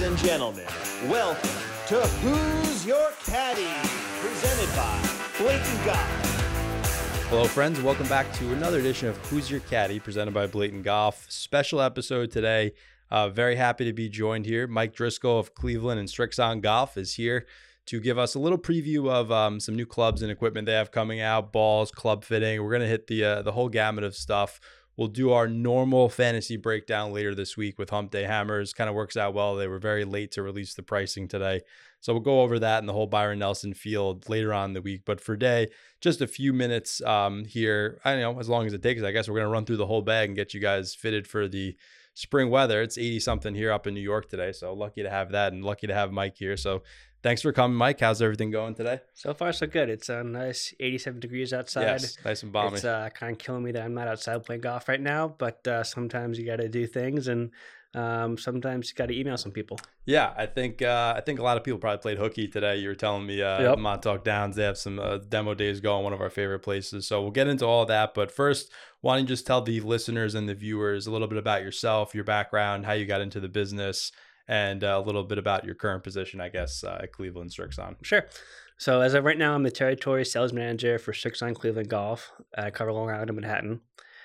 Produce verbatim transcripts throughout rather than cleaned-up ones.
and gentlemen, welcome to Who's Your Caddy, presented by Blatant Golf. Hello, friends. Welcome back to another edition of Who's Your Caddy, presented by Blatant Golf. Special episode today. Uh, very happy to be joined here. Mike Driscoll of Cleveland and Srixon Golf is here to give us a little preview of um, some new clubs and equipment they have coming out, balls, club fitting. We're going to hit the uh, the whole gamut of stuff. We'll do our normal fantasy breakdown later this week with Hump Day Hammers. Kind of works out well. They were very late to release the pricing today. So we'll go over that and the whole Byron Nelson field later on in the week. But for today, just a few minutes um, here. I don't know, as long as it takes, I guess we're going to run through the whole bag and get you guys fitted for the spring weather. It's eighty something here up in New York today. So lucky to have that and lucky to have Mike here. So thanks for coming, Mike. How's everything going today? So far, so good. It's a nice eighty-seven degrees outside. Yes, nice and balmy. It's uh, kind of killing me that I'm not outside playing golf right now, but uh, sometimes you got to do things, and um, sometimes you got to email some people. Yeah, I think uh, I think a lot of people probably played hooky today. You were telling me uh, Yep. Montauk Downs, they have some uh, demo days going, one of our favorite places. So we'll get into all that. But first, why don't you just tell the listeners and the viewers a little bit about yourself, your background, how you got into the business, and uh, a little bit about your current position, I guess, uh, at Cleveland Srixon. Sure. So as of right now, I'm the territory sales manager for Srixon Cleveland Golf. I cover Long Island and Manhattan.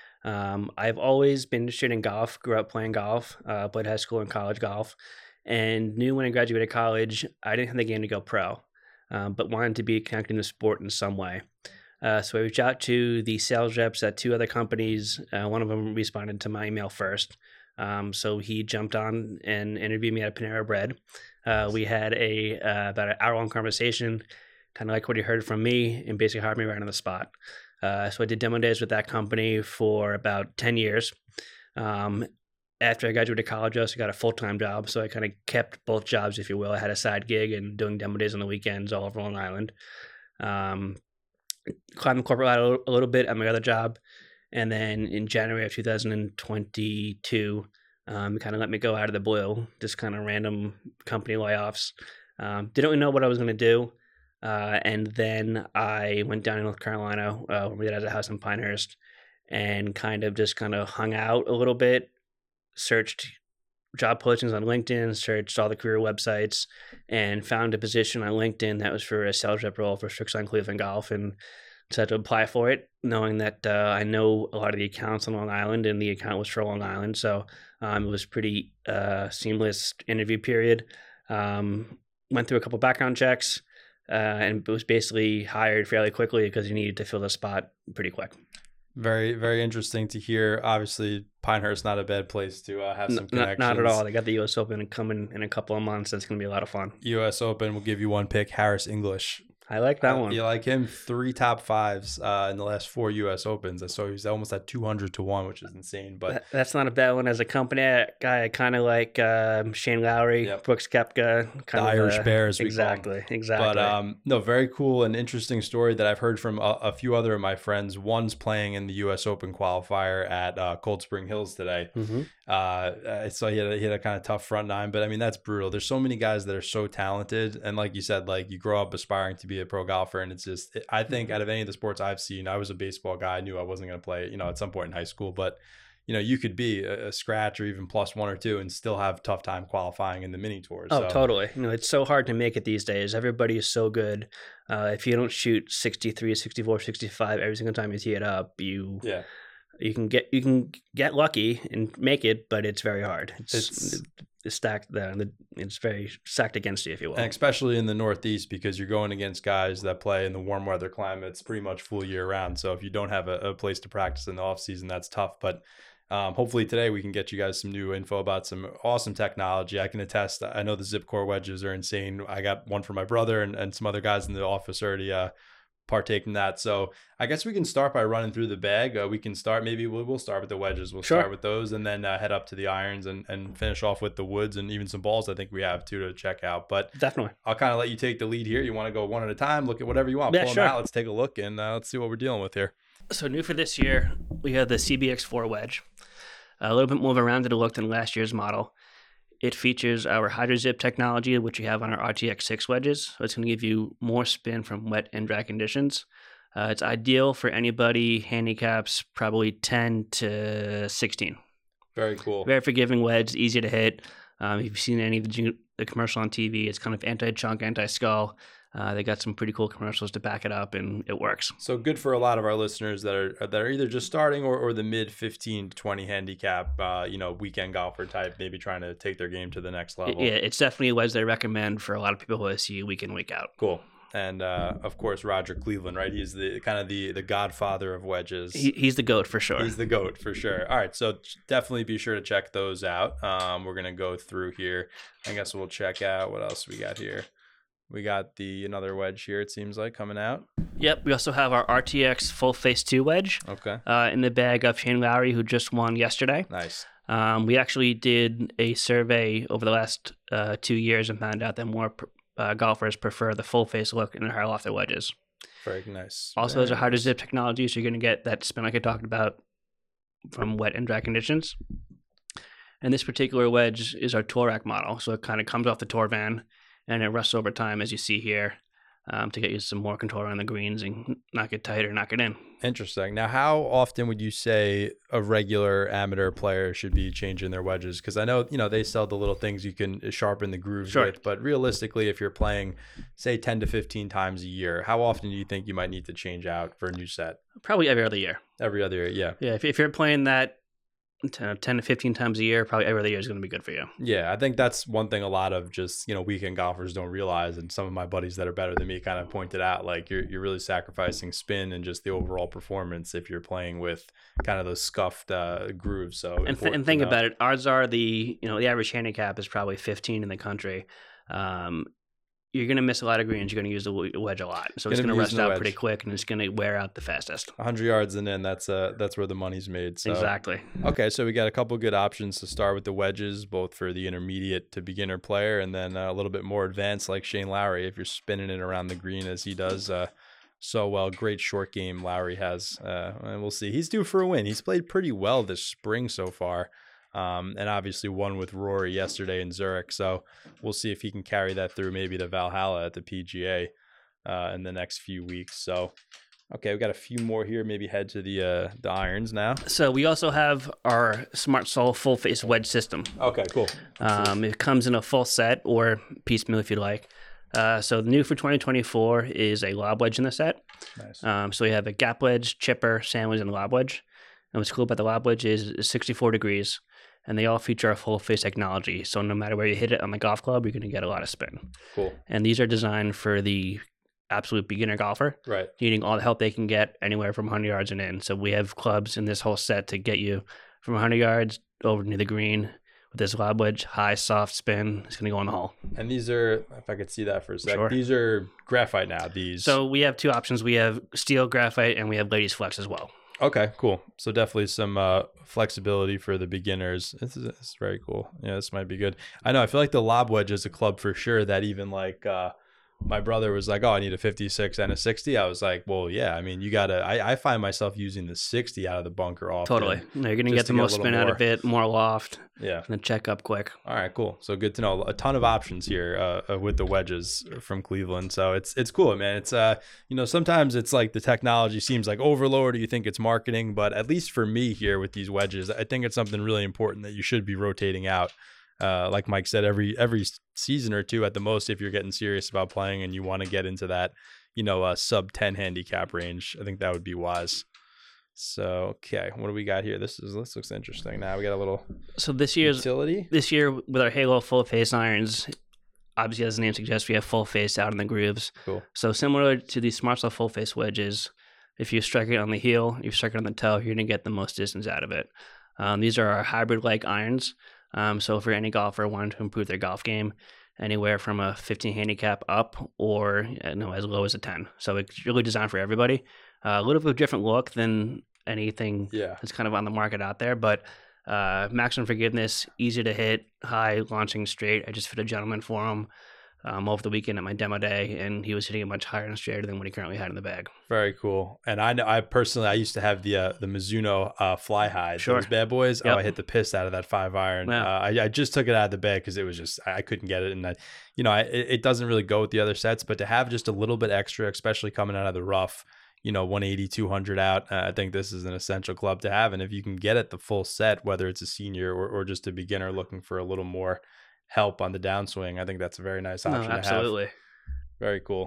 Um, I've always been interested in golf, grew up playing golf, uh, played high school and college golf, and knew when I graduated college, I didn't have the game to go pro, um, but wanted to be connected to the sport in some way. Uh, so I reached out to the sales reps at two other companies. Uh, one of them responded to my email first. Um, so he jumped on and interviewed me at Panera Bread. Uh, we had a uh, about an hour long conversation, kind of like what he heard from me, and basically hired me right on the spot. Uh, so I did demo days with that company for about ten years. Um, after I graduated college, I also got a full-time job. So I kind of kept both jobs, if you will. I had a side gig and doing demo days on the weekends all over Long Island. Um, climbed the corporate ladder a little bit at my other job. And then in January of two thousand twenty-two, um, kind of let me go out of the blue, just kind of random company layoffs. Um, didn't really know what I was going to do. Uh, and then I went down to North Carolina, uh, we had a house in Pinehurst, and kind of just kind of hung out a little bit, searched job postings on LinkedIn, searched all the career websites, and found a position on LinkedIn that was for a sales rep role for Srixon Cleveland Golf, and decided to apply for it, knowing that uh, I know a lot of the accounts on Long Island, and the account was for Long Island. So um, it was pretty uh, seamless interview period. Um, went through a couple background checks, uh, and was basically hired fairly quickly because you needed to fill the spot pretty quick. Very, very interesting to hear. Obviously, Pinehurst not a bad place to uh, have some N- connections. Not at all. They got the U S Open coming in a couple of months. That's going to be a lot of fun. U S Open will give you one pick, Harris English. I like that uh, one. You like him? Three top fives uh, in the last four U S Opens. I saw he's almost at two hundred to one, which is insane. But That- That's not a bad one. As a company guy, I kind of like um, Shane Lowry, Yep. Brooks Koepka. the Kind of, Irish uh, Bears. we call 'em. Exactly, exactly. But um, no, very cool and interesting story that I've heard from a, a few other of my friends. One's playing in the U S Open qualifier at uh, Cold Spring Hills today. mm-hmm. Uh, I saw he had a, he had a kind of tough front nine, but I mean, that's brutal. There's so many guys that are so talented. And like you said, like you grow up aspiring to be a pro golfer. And it's just, I think out of any of the sports I've seen, I was a baseball guy. I knew I wasn't going to play, you know, at some point in high school, but you know, you could be a, a scratch or even plus one or two and still have tough time qualifying in the mini tours. Oh, so. totally. You know, it's so hard to make it these days. Everybody is so good. Uh, if you don't shoot sixty-three, sixty-four, sixty-five every single time you tee it up, you Yeah. you can get you can get lucky and make it, but it's very hard. It's, It's- it's stacked. The, it's very stacked against you, if you will. And especially in the Northeast, because you're going against guys that play in the warm weather climates pretty much full year round. So if you don't have a, a place to practice in the off season, that's tough. But um, hopefully today we can get you guys some new info about some awesome technology. I can attest. I know the Zip Core wedges are insane. I got one for my brother and, and some other guys in the office already uh, partake in that. So I guess we can start by running through the bag. Uh, we can start, maybe we'll, we'll start with the wedges. We'll Sure. start with those and then uh, head up to the irons and, and finish off with the woods and even some balls I think we have too to check out. But Definitely. I'll kind of let you take the lead here. You want to go one at a time, look at whatever you want. Yeah, Pull sure. them out. Let's take a look and uh, let's see what we're dealing with here. So new for this year, we have the C B X four wedge. A little bit more of a rounded look than last year's model. It features our HydroZip technology, which we have on our R T X six wedges. So it's going to give you more spin from wet and dry conditions. Uh, it's ideal for anybody handicaps probably ten to sixteen. Very cool. Very forgiving wedge, easy to hit. Um, if you've seen any of the junior, the commercial on T V. It's kind of anti-chunk, anti-skull. Uh, they got some pretty cool commercials to back it up, and it works. So good for a lot of our listeners that are that are either just starting or, or the mid fifteen to twenty handicap, uh, you know, weekend golfer type, maybe trying to take their game to the next level. Yeah, it's definitely a wedge that I recommend for a lot of people who I see week in, week out. Cool. And uh, of course, Roger Cleveland, right? He's the kind of the the godfather of wedges. He, he's the GOAT for sure. He's the GOAT for sure. All right, so definitely be sure to check those out. Um, we're gonna go through here. I guess we'll check out what else we got here. We got the another wedge here, it seems like, coming out. Yep. We also have our R T X Full Face two wedge Okay. uh, in the bag of Shane Lowry, who just won yesterday. Nice. Um, we actually did a survey over the last uh, two years and found out that more uh, golfers prefer the full face look in their high lofted wedges. Very nice. Also, Very there's a harder nice. zip technology, so you're going to get that spin like I talked about from wet and dry conditions. And this particular wedge is our Touareg model, so it kind of comes off the tour van, and it rusts over time, as you see here, um, to get you some more control around the greens and knock it tighter, knock it in. Interesting. Now, how often would you say a regular amateur player should be changing their wedges? Because I know, you know, they sell the little things you can sharpen the grooves Sure. with, but realistically, if you're playing, say, ten to fifteen times a year, how often do you think you might need to change out for a new set? Probably every other year. Every other year, yeah. Yeah, if, if you're playing that ten to fifteen times a year, probably every other year is going to be good for you. Yeah, I think that's one thing a lot of just, you know, weekend golfers don't realize, and some of my buddies that are better than me kind of pointed out, like you're you're really sacrificing spin and just the overall performance if you're playing with kind of those scuffed uh, grooves. So And, th- and think about it, ours are the, you know, the average handicap is probably fifteen in the country. Um, you're going to miss a lot of greens. You're going to use the wedge a lot. So it's Gonna going be to rust using the out wedge. pretty quick, and it's going to wear out the fastest. one hundred yards and in, that's uh that's where the money's made. So. Exactly. Okay, so we got a couple good options to start with the wedges, both for the intermediate to beginner player, and then uh, a little bit more advanced like Shane Lowry, if you're spinning it around the green as he does uh, so well. Great short game Lowry has, uh, and we'll see. He's due for a win. He's played pretty well this spring so far, um, and obviously won with Rory yesterday in Zurich. So we'll see if he can carry that through maybe to Valhalla at the P G A uh, in the next few weeks. So. Okay, we got a few more here. Maybe head to the uh, the irons now. So we also have our Smart Soul full face wedge system. Okay, cool. Um, it comes in a full set or piecemeal if you'd like. Uh, so the new for twenty twenty-four is a lob wedge in the set. Nice. Um, so we have a gap wedge, chipper, sandwich, and lob wedge. And what's cool about the lob wedge is it's sixty-four degrees, and they all feature a full face technology. So no matter where you hit it on the golf club, you're going to get a lot of spin. Cool. And these are designed for the absolute beginner golfer, Right. needing all the help they can get anywhere from one hundred yards and in. So we have clubs in this whole set to get you from one hundred yards over near the green with this lob wedge, high, soft spin. It's going to go in the hole. And these are, if I could see that for a sec, Sure. these are graphite now. These. So we have two options. We have steel, graphite, and we have ladies flex as well. Okay, cool. So definitely some uh, flexibility for the beginners. This is, this is very cool. Yeah, this might be good. I know. I feel like the lob wedge is a club for sure that even like uh, my brother was like, oh, I need a fifty-six and a sixty. I was like, well, yeah. I mean, you got to, I, I find myself using the sixty out of the bunker often. Totally. No, you're going to just get to the get a most little spin out more. of it, more loft, Yeah. and check up quick. All right, cool. So good to know. A ton of options here uh, uh, with the wedges from Cleveland. So it's it's cool, man. It's uh, you know, sometimes it's like the technology seems like overload, or you think it's marketing, but at least for me here with these wedges, I think it's something really important that you should be rotating out. Uh, like Mike said, every every season or two at the most, if you're getting serious about playing and you want to get into that, you know, uh, sub ten handicap range, I think that would be wise. So okay, what do we got here? This is this looks interesting. Now we got a little So this year's utility. this year with our Halo full face irons, obviously as the name suggests, we have full face out in the grooves. Cool. So similar to the Smart Soul full face wedges, if you strike it on the heel, you strike it on the toe, you're going to get the most distance out of it. Um, these are our hybrid-like irons. Um, so for any golfer wanting to improve their golf game, anywhere from a fifteen handicap up or you know, as low as a ten. So it's really designed for everybody. Uh, a little bit of a different look than anything Yeah. that's kind of on the market out there, but uh, maximum forgiveness, easy to hit, high, launching straight. I just fit a gentleman for him um, over the weekend at my demo day, and he was hitting it much higher and straighter than what he currently had in the bag. Very cool. And I know I personally I used to have the uh, the Mizuno uh, fly high. Sure. Those bad boys. Yep. Oh, I hit the piss out of that five iron. Yeah. Uh, I, I just took it out of the bag because it was just I I couldn't get it, and I, you know, I, it, it doesn't really go with the other sets. But to have just a little bit extra, especially coming out of the rough, you know, one eighty, two hundred out, uh, I think this is an essential club to have. And if you can get it the full set, whether it's a senior or, or just a beginner looking for a little more help on the downswing, I think that's a very nice option No, absolutely. to have. Very cool.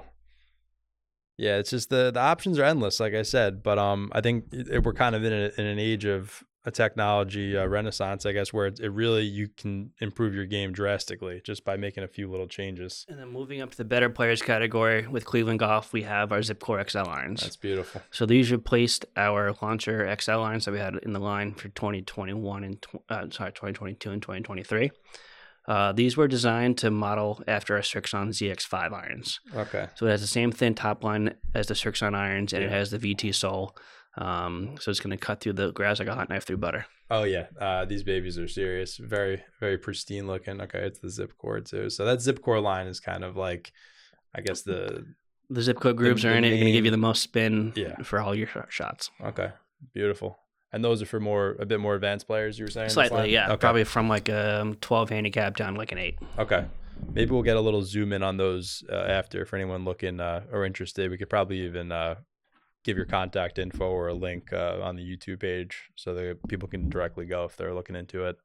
Yeah, it's just the the options are endless, like I said. But um, I think it, we're kind of in, a, in an age of a technology uh, renaissance, I guess, where it, it really you can improve your game drastically just by making a few little changes. And then moving up to the better players category with Cleveland Golf, we have our Zipcore X L irons. That's beautiful. So these replaced our Launcher X L irons that we had in the line for twenty twenty-one and uh, sorry, twenty twenty-two and twenty twenty-three. Uh, these were designed to model after our Srixon Z X five irons. Okay. So it has the same thin top line as the Srixon irons, and Yeah. it has the V T sole. Um, so it's going to cut through the grass like a hot knife through butter. Oh yeah, uh, these babies are serious. Very, very pristine looking. Okay, it's the Zipcore too. So that Zipcore line is kind of like, I guess the The Zipcore grooves The- are in the it. They're going to give you main- the most spin Yeah. for all your shots. okay, beautiful. And those are for more a bit more advanced players. You were saying this Slightly, line? yeah. Okay. Probably from like a um, twelve handicap down to like an eight. Okay. Maybe we'll get a little zoom in on those uh, after for anyone looking uh, or interested. We could probably even uh, give your contact info or a link uh, on the YouTube page so that people can directly go if they're looking into it.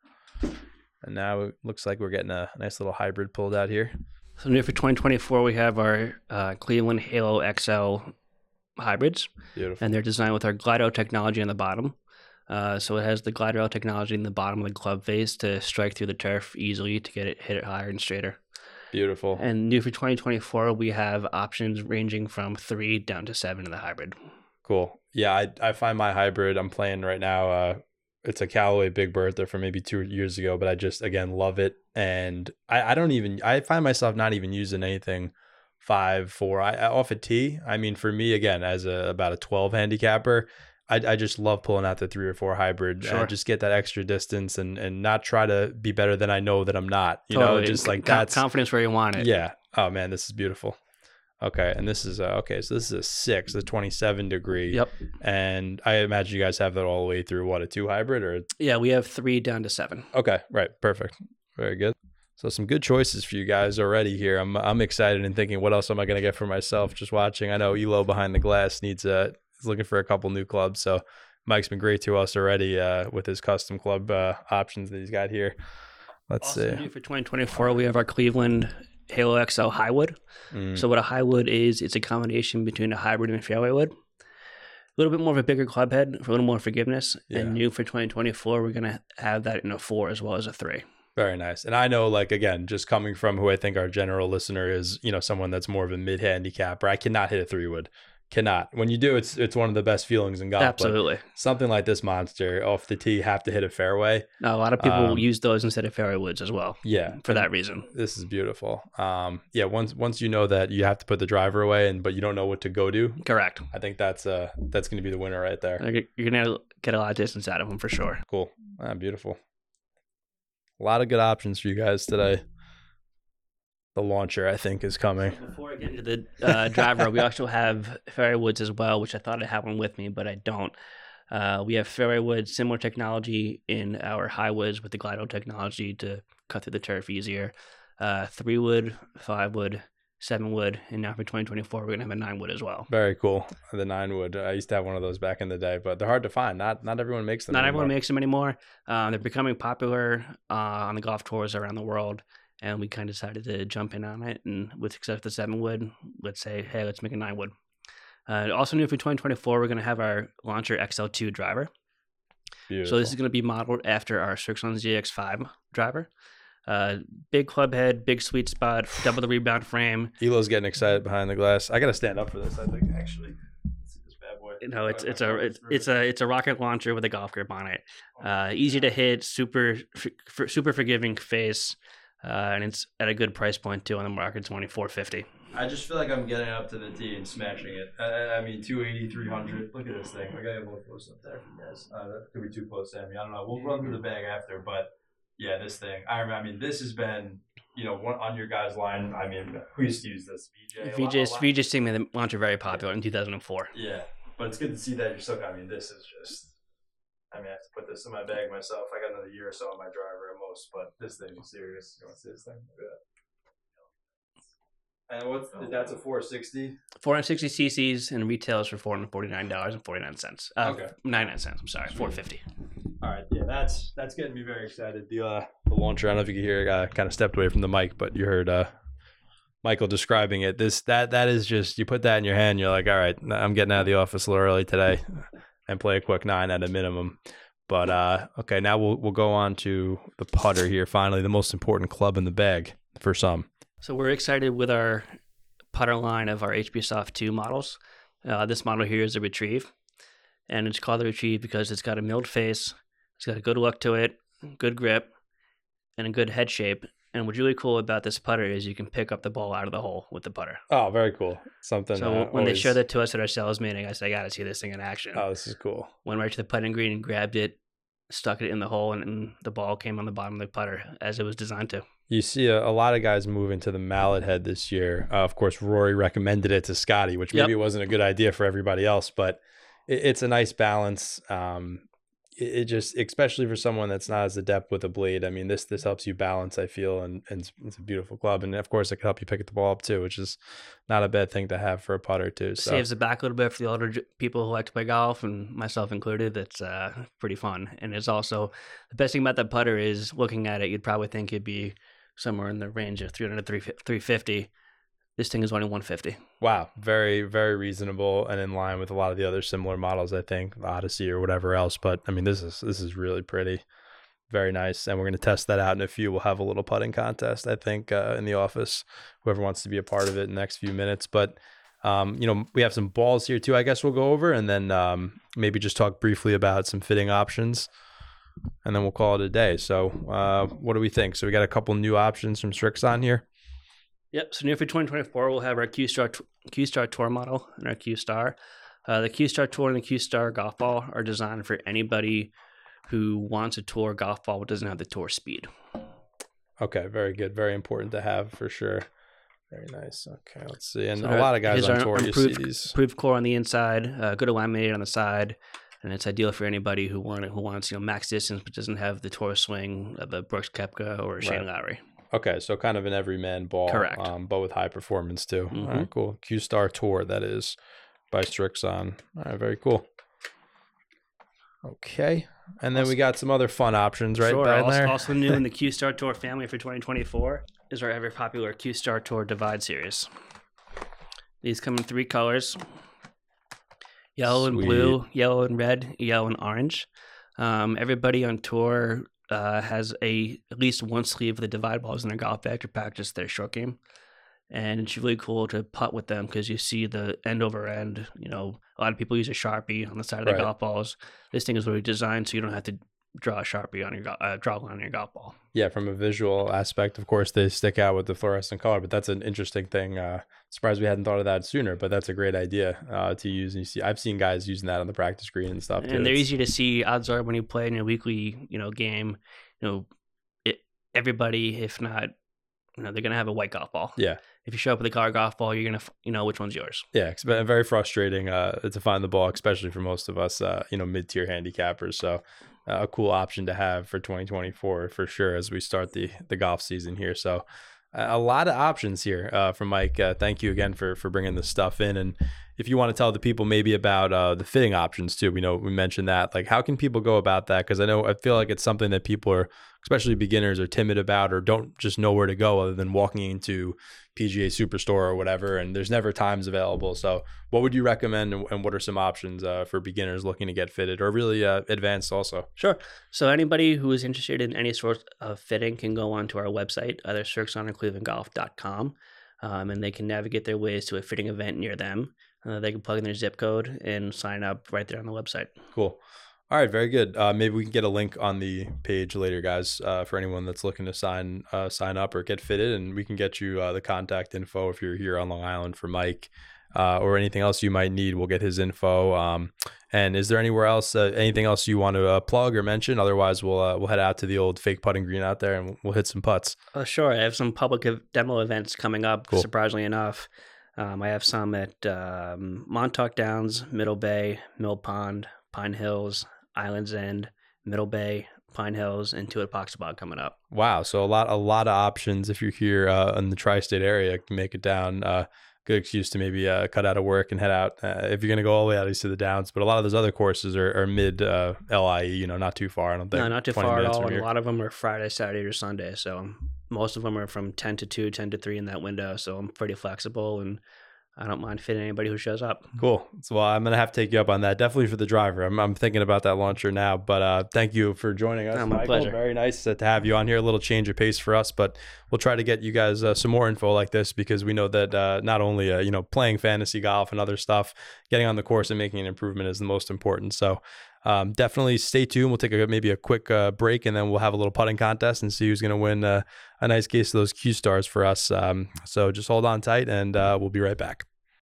And now it looks like we're getting a nice little hybrid pulled out here. So new for twenty twenty-four, we have our uh, Cleveland Halo X L hybrids, Beautiful. and they're designed with our Glido technology on the bottom. Uh, so it has the Glido technology in the bottom of the club face to strike through the turf easily to get it hit it higher and straighter. Beautiful. And new for twenty twenty-four, we have options ranging from three down to seven in the hybrid. Cool. Yeah, I I find my hybrid I'm playing right now. Uh, it's a Callaway Big Bertha from maybe two years ago, but I just again love it, and I, I don't even I find myself not even using anything five four. I, I off a tee. I mean, for me again as a about a twelve handicapper, I I just love pulling out the three or four hybrid Sure. and just get that extra distance and and not try to be better than I know that I'm not. You Totally. know, just like Com- that's confidence where you want it. yeah. Oh man, this is beautiful. Okay, and this is uh, okay. So this is a six, the twenty-seven degree. Yep. And I imagine you guys have that all the way through what, a two hybrid or Yeah, we have three down to seven. okay, right, perfect, very good. So some good choices for you guys already here. I'm I'm excited and thinking, what else am I gonna get for myself? Just watching. I know Elo behind the glass needs uh is looking for a couple new clubs. So Mike's been great to us already uh, with his custom club uh, options that he's got here. Let's Also see. new for twenty twenty-four, we have our Cleveland Halo X L Highwood. Mm, So what a Highwood is, it's a combination between a hybrid and a fairway wood. A little bit more of a bigger club head for a little more forgiveness. Yeah. And new for twenty twenty-four, we're going to have that in a four as well as a three. Very nice. And I know, like, again, just coming from who I think our general listener is, you know, someone that's more of a mid handicapper, I cannot hit a three wood. Cannot. When you do, it's it's one of the best feelings in golf. but Absolutely. something like this monster off the tee, have to hit a fairway. Now, a lot of people Um, use those instead of fairway woods as well Yeah. for that reason. This is beautiful. Um, yeah. Once once you know that you have to put the driver away, and but you don't know what to go do, Correct. I think that's uh that's going to be the winner right there. You're you're going to get a lot of distance out of them for sure. Cool. Ah, beautiful. A lot of good options for you guys today. The launcher, I think, is coming. Before I get into the uh, driver, we also have fairway woods as well, which I thought I had one with me, but I don't. Uh, we have fairway woods, similar technology in our high woods with the Glido technology to cut through the turf easier. Uh, three wood, five wood, seven wood, and now for twenty twenty-four, we're gonna have a nine wood as well. Very cool. The nine wood. I used to have one of those back in the day, but they're hard to find. Not not everyone makes them. Not anymore. everyone makes them anymore. Uh, they're becoming popular uh, on the golf tours around the world, and we kind of decided to jump in on it. And with success with the seven wood, let's say, hey, let's make a nine wood. Uh, also new for twenty twenty-four, we're going to have our Launcher X L two driver. Beautiful. So this is going to be modeled after our Srixon Z X five driver. Uh, big club head, big sweet spot, double the rebound frame. Elo's getting excited behind the glass. I got to stand up for this, I think, actually. Let's see this bad boy. You know, it's it's a it's, it's a it's a rocket launcher with a golf grip on it. Uh, easy to hit, super f- super forgiving face, uh, and it's at a good price point too on the market, twenty-four fifty. I just feel like I'm getting up to the tee and smashing it. I, I mean, two eighty, three hundred. Look at this thing. I got to get a little close up there for you guys. Uh, that could be too close to me. I don't know. We'll run through the bag after, but yeah, this thing. I remember, I mean, this has been, you know, one on your guys' line. I mean, who used to use this? V J? A V J lot- a lot- V J Sting made the launcher very popular in two thousand four. Yeah, but it's good to see that you're so. I mean, this is just. I mean, I have to put this in my bag myself. I got another year or so on my driver at most, but this thing is serious. You want to see this thing? Look at that. And what's that's a four sixty? four hundred sixty cc's and retails for four hundred forty-nine dollars and forty-nine cents. Uh, Okay. ninety-nine cents. I'm sorry, Sweet. four fifty. All right, yeah, that's that's getting me very excited. The uh, the launcher, I don't know if you could hear, uh, kind of stepped away from the mic, but you heard uh, Michael describing it. This that that is just, you put that in your hand, you're like, all right, I'm getting out of the office a little early today and play a quick nine at a minimum. But uh, okay, now we'll we'll go on to the putter here. Finally, the most important club in the bag for some. So we're excited with our putter line of our H B Soft two models. Uh, this model here is a Retrieve, and it's called the Retrieve because it's got a milled face. It's got a good look to it, good grip, and a good head shape. And what's really cool about this putter is you can pick up the ball out of the hole with the putter. Oh, very cool. Something. So uh, when always... they showed that to us at our sales meeting, I said, I got to see this thing in action. Oh, this is cool. Went right to the putting green and grabbed it, stuck it in the hole, and, and the ball came on the bottom of the putter as it was designed to. You see a, a lot of guys moving to the mallet head this year. Uh, of course, Rory recommended it to Scotty, which maybe Yep. wasn't a good idea for everybody else, but it, it's a nice balance. Um, it, it just, especially for someone that's not as adept with a blade. I mean, this this helps you balance, I feel, and, and it's, it's a beautiful club. And of course, it can help you pick the ball up too, which is not a bad thing to have for a putter too. So. Saves the back a little bit for the older j- people who like to play golf, and myself included. It's uh, pretty fun. And it's also, the best thing about that putter is, looking at it, you'd probably think it'd be somewhere in the range of three hundred to three fifty. This thing is only one fifty. Wow. Very, very reasonable and in line with a lot of the other similar models, I think, the Odyssey or whatever else. But I mean, this is, this is really pretty, very nice. And we're going to test that out in a few. We'll have a little putting contest, I think, uh, in the office, whoever wants to be a part of it in the next few minutes. But, um, you know, we have some balls here too, I guess we'll go over, and then um, maybe just talk briefly about some fitting options, and then we'll call it a day. So uh, what do we think? So we got a couple new options from Srixon here. Yep. So new for twenty twenty-four, we'll have our Q-Star Q-Star Tour model and our Q-Star. Uh, the Q-Star Tour and the Q-Star golf ball are designed for anybody who wants a tour golf ball but doesn't have the tour speed. Okay, very good. Very important to have for sure. Very nice. Okay, let's see. And So a lot of guys on our tour, you improved, see these. improved core on the inside, uh, good laminated on the side, and it's ideal for anybody who want who wants you know max distance but doesn't have the tour swing of a Brooks Koepka or a Shane Right. Lowry. Okay, so kind of an everyman ball. Correct. Um, but with high performance too. Mhm. All right, cool. Q-Star Tour, that is, by Srixon. All right, very cool. Okay. And then we got some other fun options right Sure. down Also, there. also new in the Q-Star Tour family for twenty twenty-four is our ever popular Q-Star Tour Divide series. These come in three colors: yellow and Sweet. blue, yellow and red, yellow and orange. Um, everybody on tour uh, has a at least one sleeve of the Divide balls in their golf bag to practice their short game. And it's really cool to putt with them because you see the end over end. You know, a lot of people use a Sharpie on the side of Right. the golf balls. This thing is really designed so you don't have to draw a Sharpie on your go- uh, draw a line on your golf ball. Yeah, from a visual aspect, of course, they stick out with the fluorescent color, but that's an interesting thing. Uh, surprised we hadn't thought of that sooner, but that's a great idea uh, to use. And you see, I've seen guys using that on the practice green and stuff too. And they're It's- easy to see. Odds are when you play in your weekly, you know, game, you know, it, everybody, if not, you know, they're gonna have a white golf ball. Yeah. If you show up with a color golf ball, you're gonna, f- you know, which one's yours. Yeah, it's been very frustrating uh, to find the ball, especially for most of us, uh, you know, mid-tier handicappers. So uh, a cool option to have for twenty twenty-four for sure as we start the the golf season here. So uh, a lot of options here uh, from Mike. Uh, thank you again for for bringing this stuff in. And if you want to tell the people maybe about uh, the fitting options too, we know we mentioned that. Like, how can people go about that? Because I know I feel like it's something that people are, especially beginners, are timid about or don't just know where to go other than walking into P G A Superstore or whatever, and there's never times available. So what would you recommend, and, and what are some options uh, for beginners looking to get fitted or really uh, advanced also? Sure. So anybody who is interested in any sort of fitting can go onto our website, either Srixon or Cleveland Golf dot com, um, and they can navigate their ways to a fitting event near them. Uh, they can plug in their zip code and sign up right there on the website. Cool. All right, very good. Uh, maybe we can get a link on the page later, guys, uh, for anyone that's looking to sign uh, sign up or get fitted, and we can get you uh, the contact info if you're here on Long Island for Mike uh, or anything else you might need. We'll get his info. Um, and is there anywhere else, uh, anything else you want to uh, plug or mention? Otherwise, we'll uh, we'll head out to the old fake putting green out there and we'll, we'll hit some putts. Uh, sure. I have some public ev- demo events coming up, Cool. surprisingly enough. Um, I have some at um, Montauk Downs, Middle Bay, Mill Pond, Pine Hills, Islands End, Middle Bay, Pine Hills, and two at Poxabog coming up. Wow, so a lot a lot of options if you're here uh, in the tri-state area. You can make it down. Uh, good excuse to maybe uh, cut out of work and head out uh, if you're going to go all the way out east to the Downs. But a lot of those other courses are, are mid uh, L I E, you know, not too far. I don't think. No, not too twenty far at minutes all. from And a here. lot of them are Friday, Saturday, or Sunday. So most of them are from ten to two, ten to three in that window. So I'm pretty flexible, and I don't mind fitting anybody who shows up. Cool. So well, I'm going to have to take you up on that. Definitely for the driver. I'm, I'm thinking about that launcher now, but uh, thank you for joining us. Oh, my Michael. pleasure. Very nice to have you on here. A little change of pace for us, but we'll try to get you guys uh, some more info like this, because we know that uh, not only, uh, you know, playing fantasy golf and other stuff, getting on the course and making an improvement is the most important. So um, definitely stay tuned. We'll take a, maybe a quick uh, break, and then we'll have a little putting contest and see who's going to win uh, a nice case of those Q stars for us. Um, so just hold on tight, and uh, we'll be right back.